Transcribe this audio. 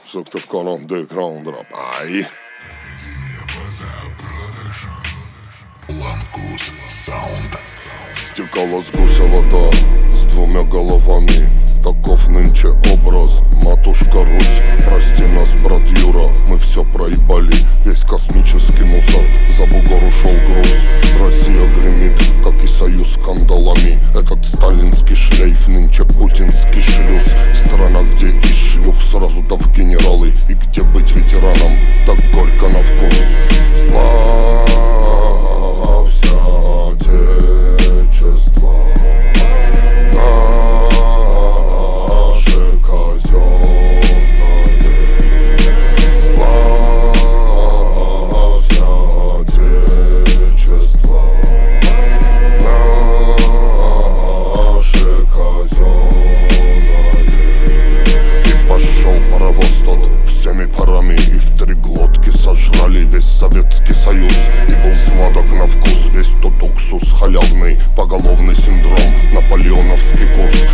Så кто в колонн декраундроп. Ай. Лангус саунд. Стекала с гуся вода с двумя головами. Таков нынче образ, матушка Русь. Прости нас, брат Юра, мы все проебали. Весь космический мусор, за бугор ушел груз. Россия гремит, как и союз скандалами. Этот сталинский шлейф, нынче путинский шлюз. Страна, где из шлюх сразу да в генералы. И где быть ветераном, так горько на вкус. Славься, Отечество, наше казенное. Славься, Отечество, наше казенное. И пошел паровоз тот всеми парами, и в три глотки сожрали весь Советский Союз. И был сладок на вкус весь тот уксус халявный, поголовный синдром, наполеоновский курс.